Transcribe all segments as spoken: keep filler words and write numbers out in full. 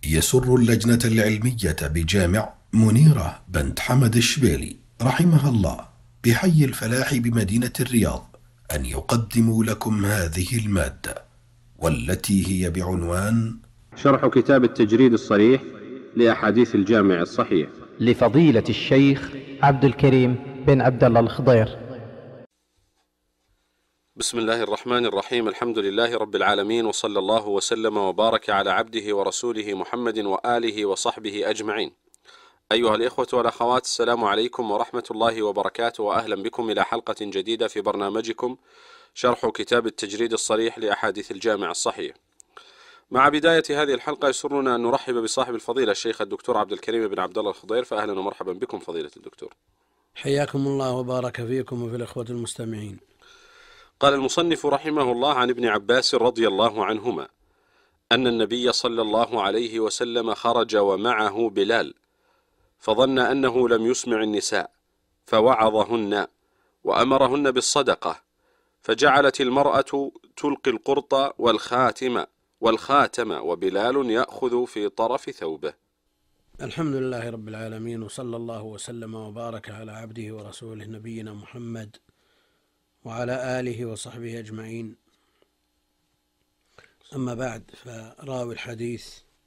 يسر اللجنة العلمية بجامع منيرة بنت حمد الشبيلي رحمها الله بحي الفلاح بمدينة الرياض أن يقدموا لكم هذه المادة، والتي هي بعنوان شرح كتاب التجريد الصريح لأحاديث الجامع الصحيح لفضيلة الشيخ عبد الكريم بن عبد الله الخضير. بسم الله الرحمن الرحيم. الحمد لله رب العالمين، وصلى الله وسلم وبارك على عبده ورسوله محمد وآله وصحبه أجمعين. أيها الإخوة والأخوات، السلام عليكم ورحمة الله وبركاته، وأهلا بكم إلى حلقة جديدة في برنامجكم شرح كتاب التجريد الصريح لأحاديث الجامع الصحيح. مع بداية هذه الحلقة يسرنا أن نرحب بصاحب الفضيلة الشيخ الدكتور عبد الكريم بن عبد الله الخضير، فأهلا ومرحبا بكم فضيلة الدكتور. حياكم الله وبارك فيكم وفي الإخوة المستمعين. قال المصنف رحمه الله عن ابن عباس رضي الله عنهما أن النبي صلى الله عليه وسلم خرج ومعه بلال، فظن أنه لم يسمع النساء فوعظهن وأمرهن بالصدقة، فجعلت المرأة تلقي القرط والخاتم والخاتم وبلال يأخذ في طرف ثوبه. الحمد لله رب العالمين، وصلى الله وسلم وبارك على عبده ورسوله نبينا محمد وعلى آله وصحبه أجمعين. أما بعد، فراوي الحديث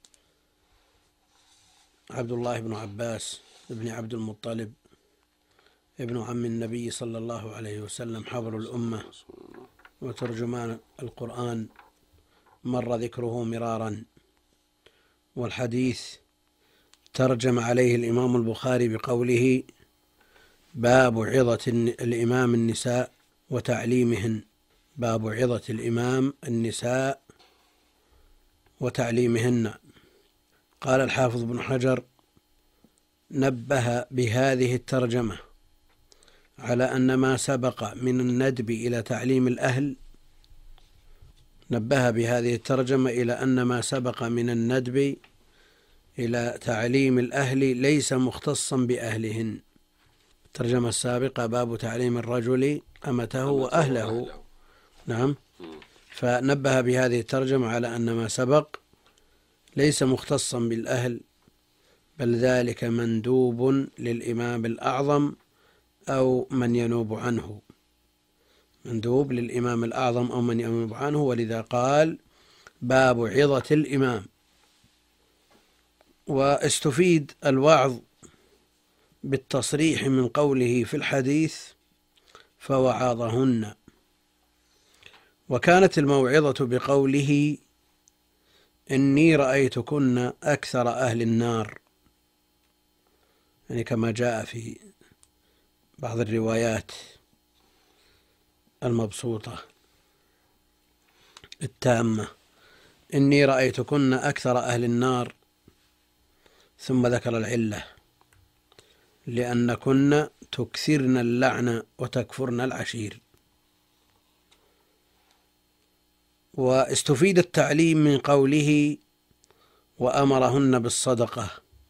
عبد الله بن عباس بن عبد المطلب ابن عم النبي صلى الله عليه وسلم، حبر الأمة وترجمان القرآن، مر ذكره مرارا، والحديث ترجم عليه الإمام البخاري بقوله: باب عظة الإمام النساء وتعليمهن. باب عظة الإمام النساء وتعليمهن. قال الحافظ بن حجر: نبه بهذه الترجمة على أن ما سبق من الندب إلى تعليم الأهل نبه بهذه الترجمة إلى أن ما سبق من الندب إلى تعليم الأهل ليس مختصا بأهلهن. الترجمة السابقة باب تعليم الرجل أمته وأهله. نعم. فنبه بهذه الترجمة على أن ما سبق ليس مختصا بالأهل، بل ذلك مندوب للإمام الأعظم أو من ينوب عنه، مندوب للإمام الأعظم أو من ينوب عنه، ولذا قال باب عظة الإمام. واستفيد الوعظ بالتصريح من قوله في الحديث: فوعظهن. وكانت الموعظة بقوله: إني رأيتكن أكثر أهل النار، يعني كما جاء في بعض الروايات المبسوطة التامة: إني رأيتكن أكثر أهل النار، ثم ذكر العلة: لأنكن تكثرن اللعن وتكفرن العشير. واستفيد التعليم من قوله: وأمرهن بالصدقة.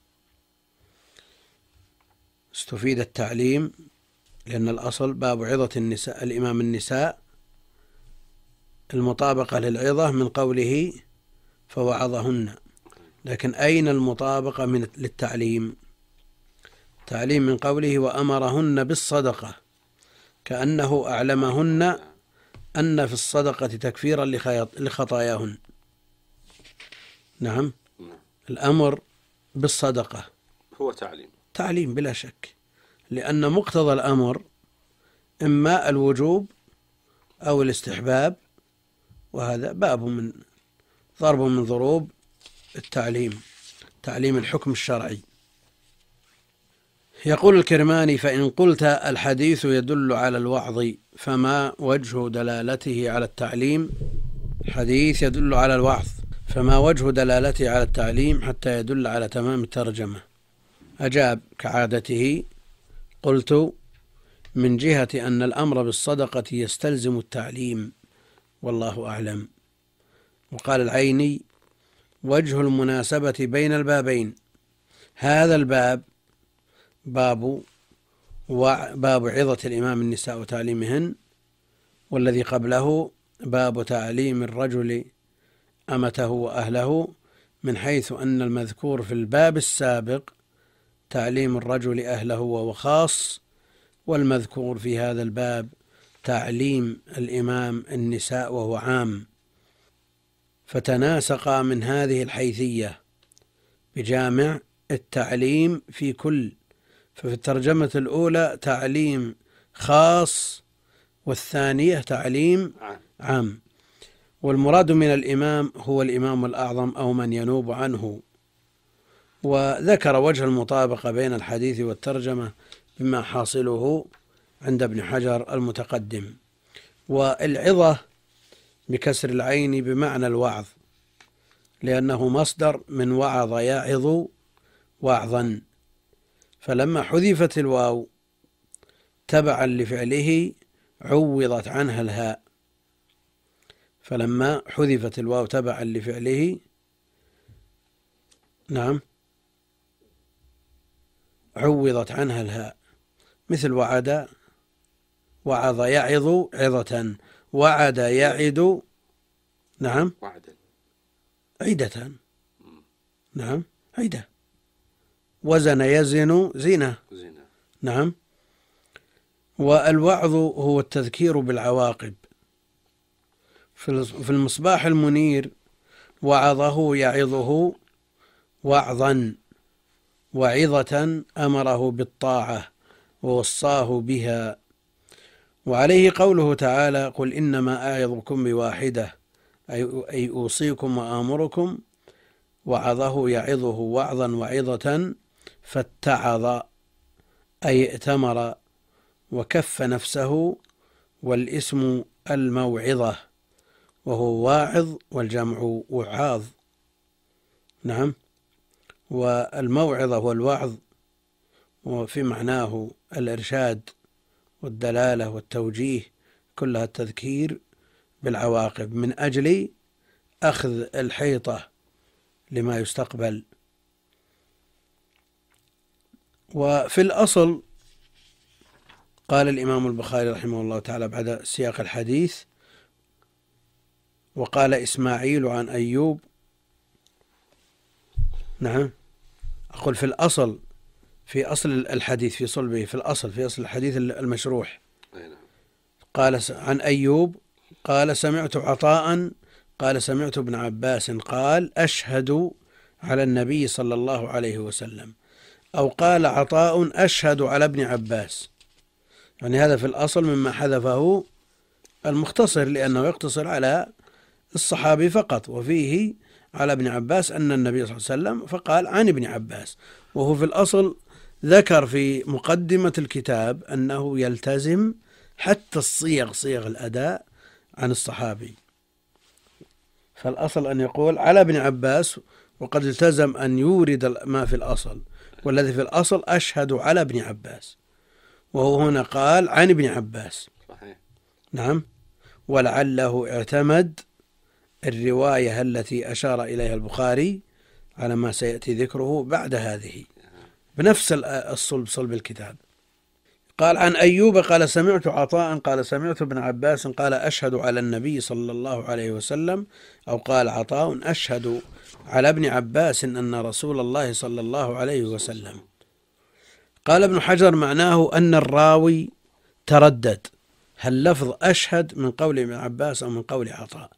استفيد التعليم لأن الأصل باب عظة النساء الإمام النساء، المطابقة للعظة من قوله فوعظهن، لكن أين المطابقة من للتعليم؟ تعليم من قوله وأمرهن بالصدقة، كأنه أعلمهن أن في الصدقة تكفيرا لخطاياهن. نعم، الأمر بالصدقة هو تعليم تعليم بلا شك، لأن مقتضى الأمر إما الوجوب أو الاستحباب، وهذا باب من ضرب من ضروب التعليم، تعليم الحكم الشرعي. يقول الكرماني: فإن قلت الحديث يدل على الوعظ فما وجه دلالته على التعليم؟ الحديث يدل على الوعظ، فما وجه دلالته على التعليم حتى يدل على تمام الترجمة؟ أجاب كعادته: قلت: من جهة أن الأمر بالصدقة يستلزم التعليم، والله أعلم. وقال العيني: وجه المناسبة بين البابين، هذا الباب باب باب عظة الإمام النساء وتعليمهن، والذي قبله باب تعليم الرجل أمته وأهله، من حيث أن المذكور في الباب السابق تعليم الرجل أهله وهو خاص، والمذكور في هذا الباب تعليم الإمام النساء وهو عام، فتناسق من هذه الحيثية بجامع التعليم في كل. ففي الترجمة الأولى تعليم خاص، والثانية تعليم عام. والمراد من الإمام هو الإمام الأعظم أو من ينوب عنه. وذكر وجه المطابقة بين الحديث والترجمة بما حاصله عند ابن حجر المتقدم. والعظة بكسر العين بمعنى الوعظ، لأنه مصدر من وعظ يعظ وعظا، فلما حذفت الواو تبعا لفعله عوضت عنها الهاء. فلما حذفت الواو تبعا لفعله نعم عوضت عنها الهاء، مثل وعد، وعظ يعظ عظة، وعد يعد نعم عدة، نعم عدة، وزن يزن زنا، نعم. والوعظ هو التذكير بالعواقب. في المصباح المنير وعظه يعظه وعظا، وعظة أمره بالطاعة ووصاه بها. وعليه قوله تعالى: قل إنما أعظكم بواحدة أي أوصيكم وآمركم. وعظه يعظه وعظا وعظة، فاتعظ أي ائتمر وكف نفسه، والاسم الموعظة وهو واعظ والجمع وعاظ، نعم. والموعظة والوعظ وفي معناه الإرشاد والدلالة والتوجيه، كلها التذكير بالعواقب من أجل أخذ الحيطة لما يستقبل. وفي الأصل قال الإمام البخاري رحمه الله تعالى بعد سياق الحديث: وقال إسماعيل عن أيوب، نعم أقول في الأصل، في أصل الحديث في صلبه، في الأصل في أصل الحديث المشروح، قال عن أيوب قال سمعت عطاء قال سمعت ابن عباس قال أشهد على النبي صلى الله عليه وسلم، أو قال عطاء أشهد على ابن عباس. يعني هذا في الأصل مما حذفه المختصر، لأنه يقتصر على الصحابي فقط، وفيه على ابن عباس أن النبي صلى الله عليه وسلم، فقال عن ابن عباس. وهو في الأصل ذكر في مقدمة الكتاب أنه يلتزم حتى الصيغ، صيغ الأداء عن الصحابي. فالأصل أن يقول على ابن عباس، وقد التزم أن يورد ما في الأصل، والذي في الأصل أشهد على ابن عباس، وهو هنا قال عن ابن عباس، نعم. ولعله اعتمد الرواية التي أشار إليها البخاري على ما سيأتي ذكره بعد هذه بنفس الصلب، صلب الكتاب. قال عن أيوب قال سمعت عطاء قال سمعت ابن عباس قال أشهد على النبي صلى الله عليه وسلم، أو قال عطاء أشهد على ابن عباس أن رسول الله صلى الله عليه وسلم. قال ابن حجر معناه أن الراوي تردد، هل لفظ أشهد من قول ابن عباس أو من قول عطاء،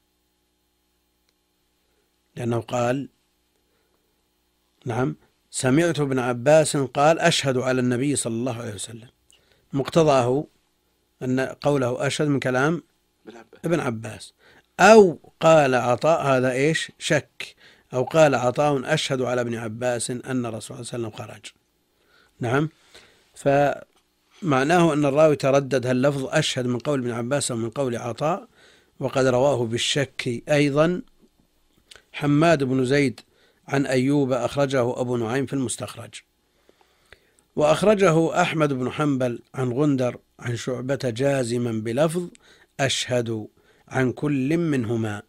لأنه قال نعم سمعت ابن عباس قال أشهد على النبي صلى الله عليه وسلم، مقتضاه أن قوله أشهد من كلام ابن عباس. أو قال عطاء، هذا إيش شك، أو قال عطاء أشهد على ابن عباس أن الرسول صلى الله عليه وسلم خرج، نعم. فمعناه أن الراوي تردد هل لفظ أشهد من قول ابن عباس أو من قول عطاء. وقد رواه بالشك أيضا حماد بن زيد عن أيوب، أخرجه أبو نعيم في المستخرج. وأخرجه أحمد بن حنبل عن غندر عن شعبة جازما بلفظ أشهد عن كل منهما،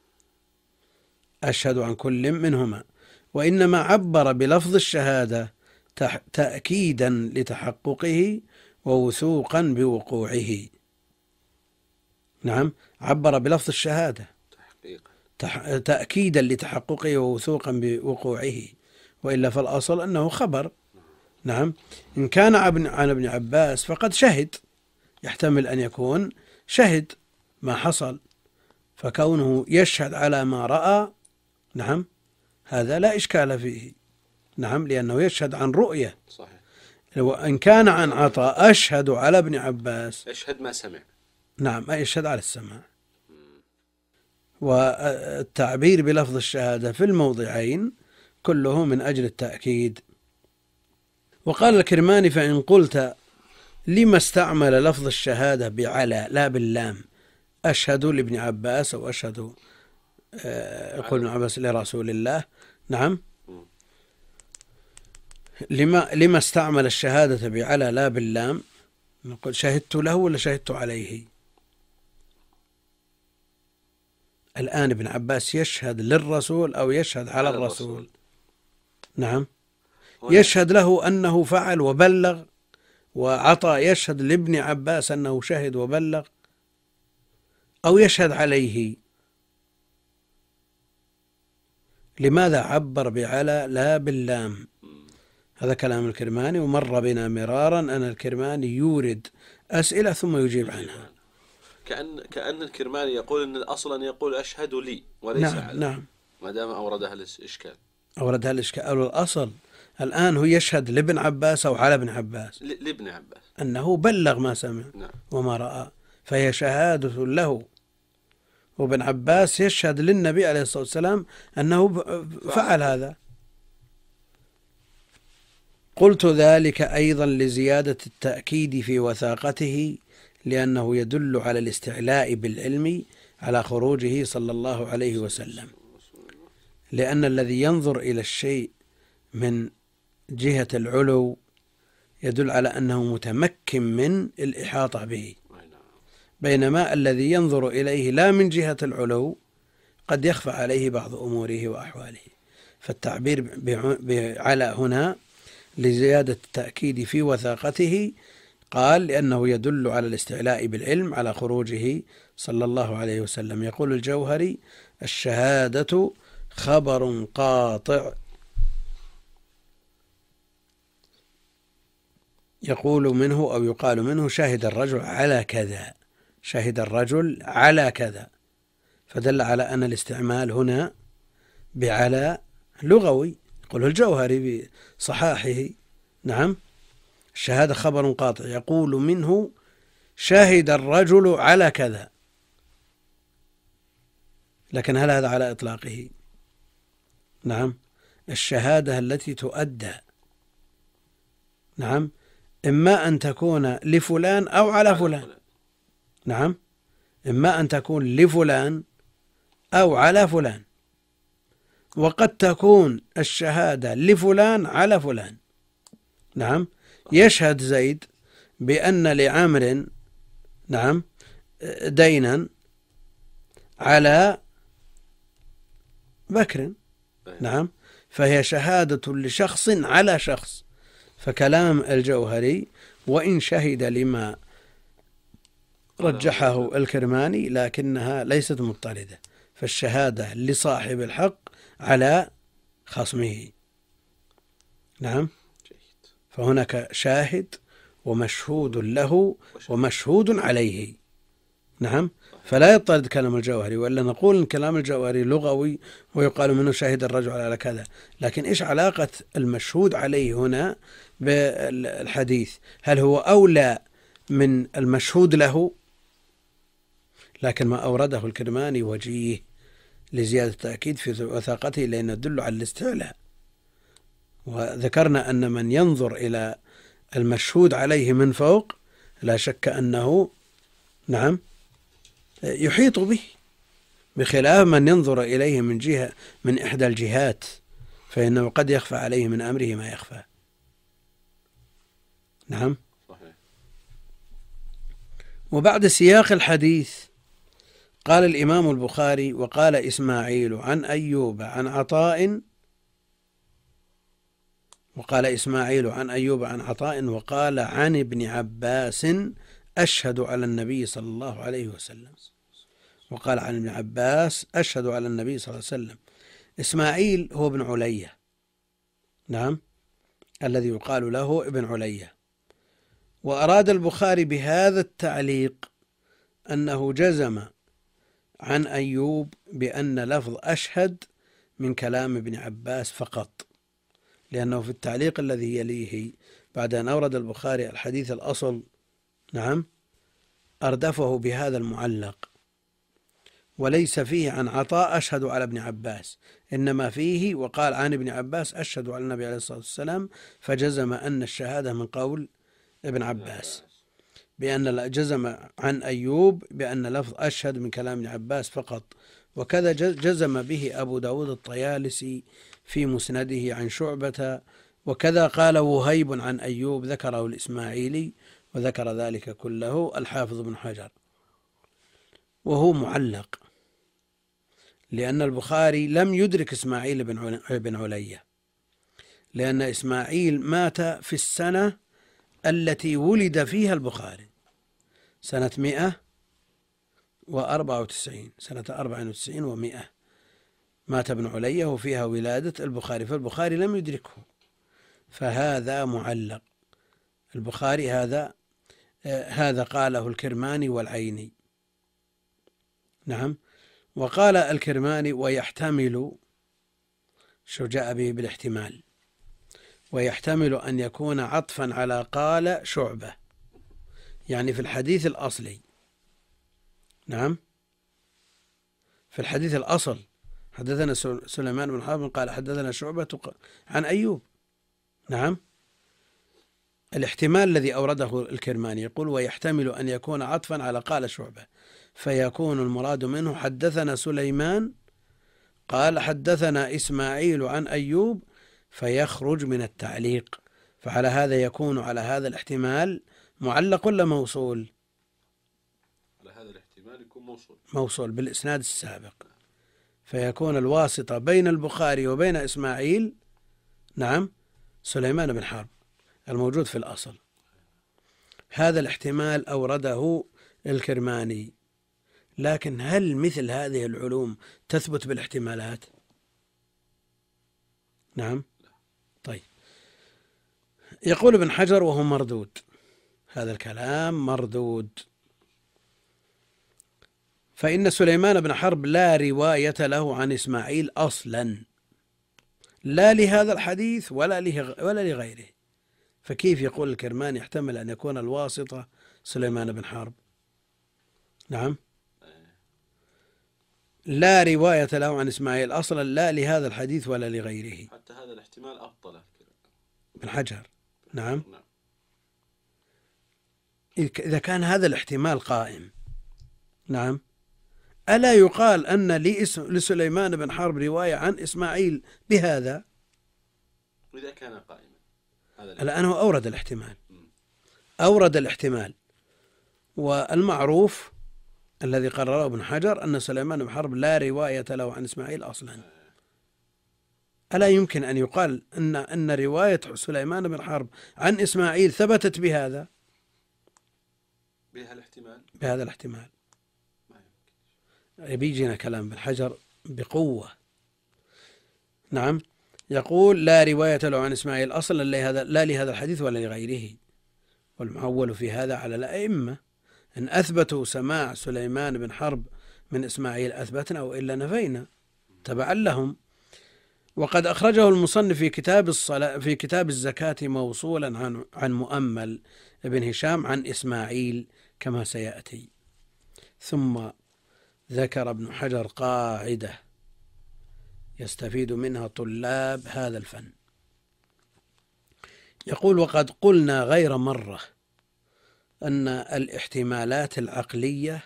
أشهد عن كل منهما، وإنما عبر بلفظ الشهادة تأكيدا لتحققه ووثوقا بوقوعه، نعم. عبر بلفظ الشهادة تأكيدا لتحققه ووثوقا بوقوعه، وإلا فالأصل أنه خبر. نعم. إن كان عن ابن عباس فقد شهد، يحتمل أن يكون شهد ما حصل، فكونه يشهد على ما رأى نعم هذا لا إشكال فيه. نعم، لأنه يشهد عن رؤية. صحيح. وإن كان عن عطاء أشهد على ابن عباس، يشهد ما سمع. نعم، يشهد على السماع. والتعبير بلفظ الشهادة في الموضعين كله من أجل التأكيد. وقال الكرماني: فإن قلت لما استعمل لفظ الشهادة بعلى لا باللام، أشهد لابن عباس أو أشهد يقول ابن عباس لرسول الله، نعم، لما لما استعمل الشهادة بعلى لا باللام؟ نقول شهدت له ولا شهدت عليه؟ الآن ابن عباس يشهد للرسول أو يشهد على, على الرسول؟, الرسول نعم، يشهد له أنه فعل وبلغ، وعطى يشهد لابن عباس أنه شهد وبلغ، أو يشهد عليه؟ لماذا عبر بعلى لا باللام؟ هذا كلام الكرماني، ومر بنا مرارا أن الكرماني يورد أسئلة ثم يجيب عنها. كأن كأن الكرماني يقول أن أصلا يقول أشهد لي وليس نعم على. نعم. ما دام أوردها الإشكال. أوردها الإشكال. أو الأصل الآن هو يشهد لابن عباس أو على ابن عباس؟ لابن عباس أنه بلغ ما سمع. نعم. وما رأى، فهي شهادة له. وابن عباس يشهد للنبي عليه الصلاة والسلام أنه فعل هذا. قلت ذلك أيضا لزيادة التأكيد في وثاقته، لأنه يدل على الاستعلاء بالعلم على خروجه صلى الله عليه وسلم، لأن الذي ينظر إلى الشيء من جهة العلو يدل على أنه متمكن من الإحاطة به، بينما الذي ينظر إليه لا من جهة العلو قد يخفى عليه بعض أموره وأحواله. فالتعبير بعلى هنا لزيادة التأكيد في وثاقته، قال لأنه يدل على الاستعلاء بالعلم على خروجه صلى الله عليه وسلم. يقول الجوهري: الشهادة خبر قاطع يقول منه أو يقال منه شهد الرجل على كذا، شهد الرجل على كذا، فدل على أن الاستعمال هنا بعلى لغوي. يقوله الجوهري بصحاحه: نعم، الشهادة خبر قاطع يقول منه شهد الرجل على كذا، لكن هل هذا على إطلاقه؟ نعم، الشهادة التي تؤدى نعم إما أن تكون لفلان أو على فلان. نعم، إما أن تكون لفلان أو على فلان، وقد تكون الشهادة لفلان على فلان. نعم، يشهد زيد بأن لعمر نعم دينا على بكر، نعم، فهي شهادة لشخص على شخص. فكلام الجوهري وإن شهد لما رجحه الكرماني لكنها ليست مضطردة، فالشهادة لصاحب الحق على خصمه. نعم، فهناك شاهد ومشهود له ومشهود عليه. نعم، فلا يضطرد كلام الجوهري، وإلا نقول إن كلام الجوهري لغوي ويقال منه شاهد الرجل على كذا، لكن إيش علاقة المشهود عليه هنا بالحديث؟ هل هو أولى من المشهود له؟ لكن ما أورده الكرماني وجيه لزيادة التأكيد في وثاقته، لأنه يدل على الاستعلاء. وذكرنا أن من ينظر إلى المشهود عليه من فوق لا شك أنه نعم يحيط به، بخلاف من ينظر إليه من جهة من إحدى الجهات، فإنه قد يخفى عليه من أمره ما يخفى. نعم. وبعد سياق الحديث قال الإمام البخاري: وقال إسماعيل عن أيوب عن عطاء وقال إسماعيل عن أيوب عن عطاء وقال عن ابن عباس: أشهد على النبي صلى الله عليه وسلم. وقال عن ابن عباس أشهد على النبي صلى الله عليه وسلم. إسماعيل هو ابن علية، نعم، الذي يقال له ابن علية. وأراد البخاري بهذا التعليق أنه جزم عن أيوب بأن لفظ أشهد من كلام ابن عباس فقط، لأنه في التعليق الذي يليه بعد أن أورد البخاري الحديث الأصل، نعم، أردفه بهذا المعلق، وليس فيه عن عطاء أشهد على ابن عباس، إنما فيه وقال عن ابن عباس أشهد على النبي عليه الصلاة والسلام، فجزم أن الشهادة من قول ابن عباس، بأن جزم عن أيوب بأن لفظ أشهد من كلام ابن عباس فقط. وكذا جزم به أبو داود الطيالسي في مسنده عن شعبة، وكذا قال وهيب عن أيوب ذكره الإسماعيلي، وذكر ذلك كله الحافظ بن حجر، وهو معلق، لأن البخاري لم يدرك إسماعيل بن علية، لأن إسماعيل مات في السنة التي ولد فيها البخاري، سنة مئة وأربعة وتسعين، سنة أربعة وتسعين ومئة مات ابن علية وفيها ولادة البخاري، فالبخاري لم يدركه، فهذا معلق. البخاري هذا هذا قاله الكرماني والعيني، نعم. وقال الكرماني ويحتمل، شو جاء به بالاحتمال، ويحتمل أن يكون عطفا على قال شعبة، يعني في الحديث الأصلي، نعم، في الحديث الأصل حدثنا سليمان بن حرب قال حدثنا شعبة عن أيوب، نعم. الاحتمال الذي أورده الكرماني يقول ويحتمل أن يكون عطفا على قال شعبة، فيكون المراد منه حدثنا سليمان قال حدثنا إسماعيل عن أيوب، فيخرج من التعليق، فعلى هذا يكون على هذا الاحتمال معلق ولا موصول؟ على هذا الاحتمال يكون موصول، موصول بالإسناد السابق، فيكون الواسطة بين البخاري وبين إسماعيل، نعم، سليمان بن حرب الموجود في الأصل. هذا الاحتمال أورده الكرماني، لكن هل مثل هذه العلوم تثبت بالاحتمالات؟ نعم. طيب، يقول ابن حجر وهو مردود، هذا الكلام مردود، فإن سليمان بن حرب لا رواية له عن إسماعيل أصلا، لا لهذا الحديث ولا ولا لغيره، فكيف يقول الكرماني يحتمل أن يكون الواسطة سليمان بن حرب؟ نعم، لا رواية له عن إسماعيل أصلا، لا لهذا الحديث ولا لغيره. حتى هذا الاحتمال أبطله ابن حجر، نعم. إذا كان هذا الاحتمال قائم، نعم، ألا يقال أن لسليمان بن حرب رواية عن إسماعيل بهذا؟ إذا كان قائما. الآن هو أورد الاحتمال، أورد الاحتمال، والمعروف الذي قرره ابن حجر أن سليمان بن حرب لا رواية له عن إسماعيل أصلا. ألا يمكن أن يقال أن أن رواية سليمان بن حرب عن إسماعيل ثبتت بهذا؟ بهذا الاحتمال، بهذا الاحتمال بيجينا كلام ابن حجر بقوة. نعم، يقول لا رواية له عن إسماعيل أصلا، لا لهذا الحديث ولا لغيره، والمعول في هذا على الأئمة، إن أثبتوا سماع سليمان بن حرب من إسماعيل أثبتنا وإلا نفينا تبعا لهم. وقد أخرجه المصنف في كتاب الصلاة في كتاب الزكاة موصولا عن عن مؤمل بن هشام عن إسماعيل كما سيأتي. ثم ذكر ابن حجر قاعدة يستفيد منها طلاب هذا الفن، يقول وقد قلنا غير مرة أن الاحتمالات العقلية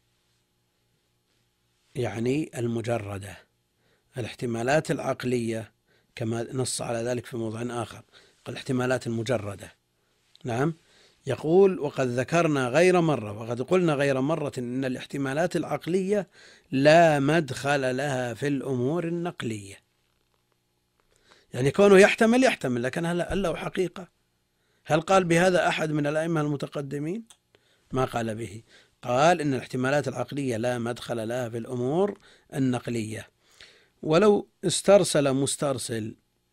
يعني المجردة، الاحتمالات العقلية كما نص على ذلك في موضع آخر، الاحتمالات المجردة، نعم، يقول وقد ذكرنا غير مرة وقد قلنا غير مرة إن الاحتمالات العقلية لا مدخل لها في الأمور النقلية، يعني كونه يحتمل يحتمل، لكن هل له حقيقة؟ هل قال بهذا أحد من الأئمة المتقدمين؟ ما قال به. قال إن الاحتمالات العقلية لا مدخل لها في الأمور النقلية. ولو استرسل مسترسل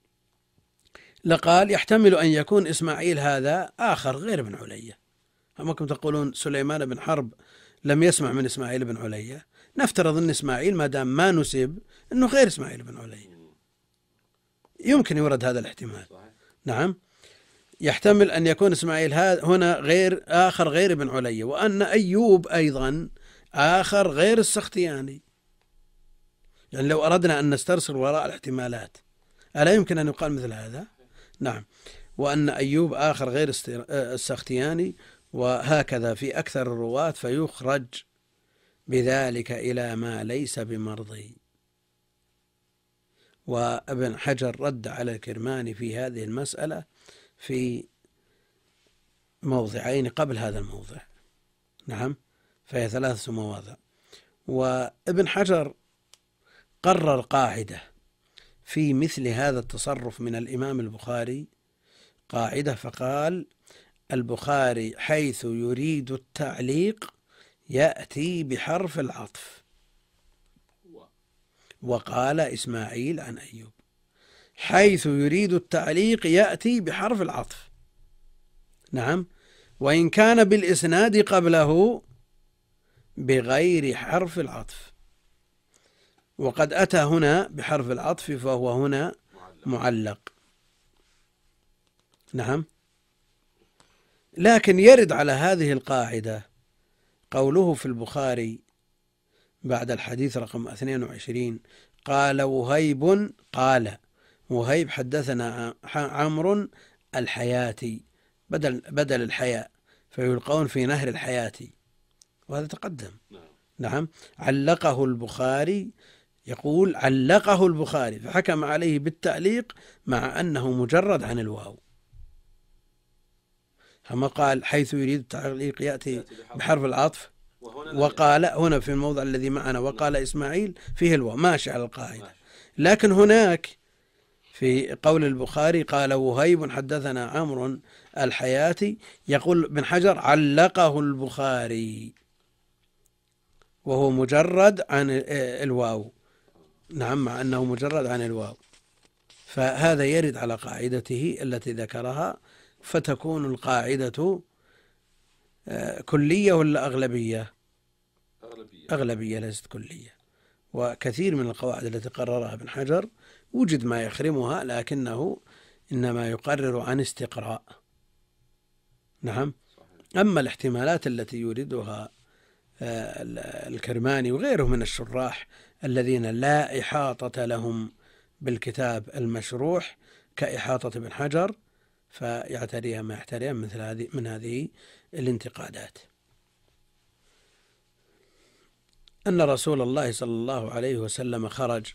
لقال يحتمل أن يكون إسماعيل هذا آخر غير ابن علية. أماكم تقولون سليمان بن حرب لم يسمع من إسماعيل بن علية، نفترض أن إسماعيل ما دام ما نسب أنه غير إسماعيل بن علية، يمكن يورد هذا الاحتمال. نعم، يحتمل أن يكون إسماعيل هنا غير آخر غير ابن علية، وأن أيوب أيضا آخر غير السختياني. يعني لو أردنا أن نسترسل وراء الاحتمالات ألا يمكن أن يقال مثل هذا؟ نعم، وأن أيوب آخر غير السختياني، وهكذا في أكثر الرواة، فيخرج بذلك إلى ما ليس بمرضي. وابن حجر رد على الكرماني في هذه المسألة في موضعين قبل هذا الموضع. نعم، فهي ثلاثة مواضع. وابن حجر قرر قاعدة في مثل هذا التصرف من الإمام البخاري، قاعدة، فقال: البخاري حيث يريد التعليق يأتي بحرف العطف. وقال إسماعيل عن أيوب: حيث يريد التعليق يأتي بحرف العطف. نعم، وإن كان بالإسناد قبله بغير حرف العطف. وقد أتى هنا بحرف العطف فهو هنا معلق. نعم، لكن يرد على هذه القاعدة قوله في البخاري بعد الحديث رقم اثنين وعشرين: قال وهيب، قال وهيب حدثنا عمرو الحياتي، بدل بدل الحياء، فيلقون في نهر الحياة، وهذا تقدم. نعم، علقه البخاري، يقول علقه البخاري فحكم عليه بالتعليق مع أنه مجرد عن الواو. كما قال حيث يريد التعليق يأتي بحرف العطف، وقال هنا في الموضع الذي معنا وقال إسماعيل فيه الواو، ماشي على القاعدة. لكن هناك في قول البخاري قال وهيب حدثنا عمرو الحياتي، يقول ابن حجر علقه البخاري وهو مجرد عن الواو. نعم، مع أنه مجرد عن الواو، فهذا يرد على قاعدته التي ذكرها، فتكون القاعدة كلية ولا أغلبية؟ أغلبية, أغلبية ليست كلية. وكثير من القواعد التي قررها ابن حجر وجد ما يخرمها، لكنه إنما يقرر عن استقراء. نعم، أما الاحتمالات التي يريدها الكرماني وغيره من الشراح الذين لا إحاطة لهم بالكتاب المشروح كإحاطة ابن حجر، فيعتريها ما يعتريها مثل هذه من هذه الانتقادات. أن رسول الله صلى الله عليه وسلم خرج،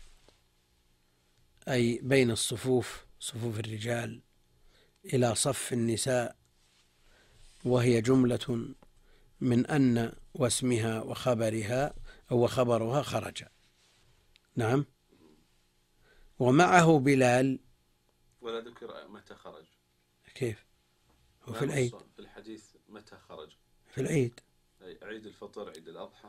أي بين الصفوف، صفوف الرجال، إلى صف النساء، وهي جملة من أن واسمها وخبرها أو خبرها خرج. نعم، ومعه بلال. ولا ذكر متى خرج. كيف؟ هو في العيد. في الحديث متى خرج؟ في العيد، عيد الفطر، عيد الأضحى،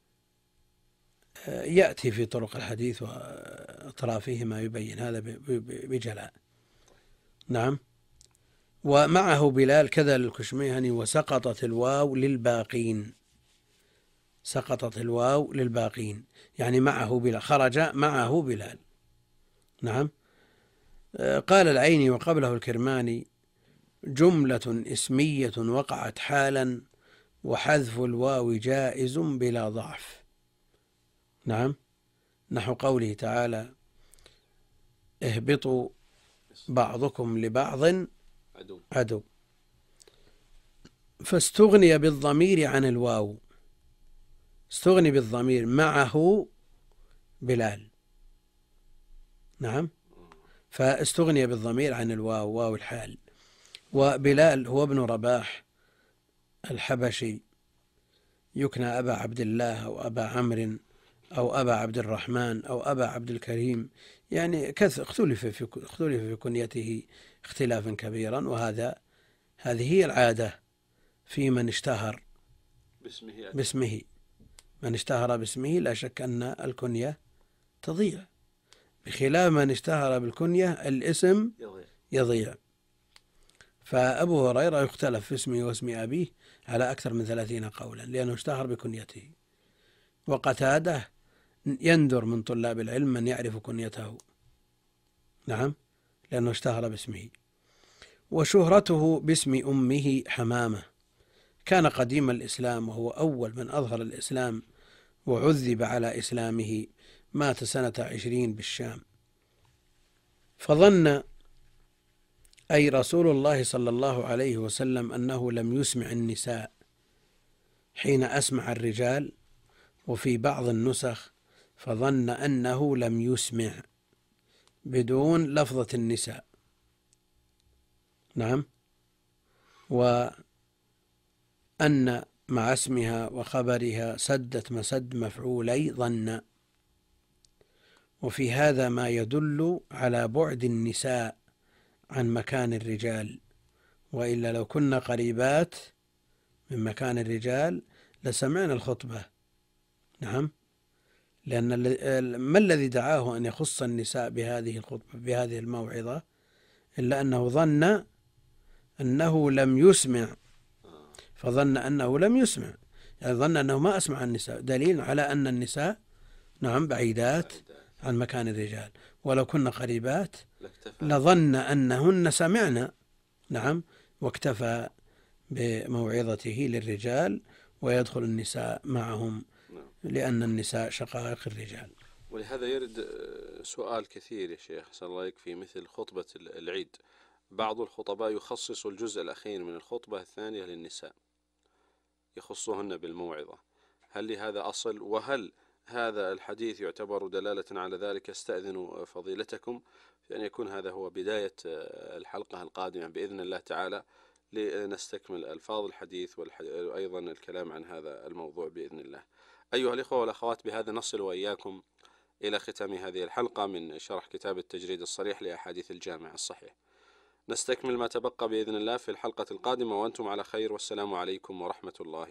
يأتي في طرق الحديث وأطرافه ما يبين هذا بجلاء. نعم، ومعه بلال كذا الكشميهني. وسقطت الواو للباقين، سقطت الواو للباقين، يعني معه بلال، خرج معه بلال. نعم، قال العيني وقبله الكرماني: جملة اسمية وقعت حالا، وحذف الواو جائز بلا ضعف. نعم، نحو قوله تعالى: اهبطوا بعضكم لبعض عدو, عدو. فاستغني بالضمير عن الواو، استغني بالضمير معه بلال. نعم، فاستغني بالضمير عن الواو، واو الحال. وبلال هو ابن رباح الحبشي، يكنى أبا عبد الله أو أبا عمرو أو أبا عبد الرحمن أو أبا عبد الكريم، يعني اختلف في اختلف في كنيته اختلافا كبيرا. وهذا هذه هي العادة في من اشتهر باسمه باسمه من اشتهر باسمه لا شك أن الكنية تضيع، بخلاف من اشتهر بالكنية الاسم يضيع. يضيع. فأبو هريرة يختلف في اسمه واسم أبيه على أكثر من ثلاثين قولا لأنه اشتهر بكنيته. وقتادة يندر من طلاب العلم من يعرف كنيته، نعم، لأنه اشتهر باسمه. وشهرته باسم أمه حمامة، كان قديم الإسلام وهو أول من أظهر الإسلام وعذب على إسلامه، مات سنة عشرين بالشام. فظن أي رسول الله صلى الله عليه وسلم أنه لم يسمع النساء حين أسمع الرجال، وفي بعض النسخ فظن أنه لم يسمع بدون لفظة النساء، نعم، وأن مع اسمها وخبرها سدت مسد مفعولي ظن. وفي هذا ما يدل على بعد النساء عن مكان الرجال، وإلا لو كنا قريبات من مكان الرجال لسمعنا الخطبة، نعم، لأن ما الذي دعاه أن يخص النساء بهذه الخطبة بهذه الموعظة إلا أنه ظن أنه لم يسمع، فظن أنه لم يسمع، يعني ظن أنه ما أسمع النساء، دليل على أن النساء نعم بعيدات عن مكان الرجال، ولو كنا قريبات لظن أنهن سمعنا، نعم، واكتفى بموعظته للرجال ويدخل النساء معهم لأن النساء شقائق الرجال. ولهذا يرد سؤال كثير يا شيخ صلى الله عليك في مثل خطبة العيد، بعض الخطباء يخصص الجزء الأخير من الخطبة الثانية للنساء يخصهن بالموعظة، هل لهذا أصل؟ وهل هذا الحديث يعتبر دلالة على ذلك؟ استأذن فضيلتكم في أن يكون هذا هو بداية الحلقة القادمة بإذن الله تعالى لنستكمل ألفاظ الحديث وأيضا الكلام عن هذا الموضوع بإذن الله. أيها الإخوة والأخوات، بهذا نصل وإياكم إلى ختام هذه الحلقة من شرح كتاب التجريد الصريح لأحاديث الجامع الصحيح. نستكمل ما تبقى بإذن الله في الحلقة القادمة وأنتم على خير، والسلام عليكم ورحمة الله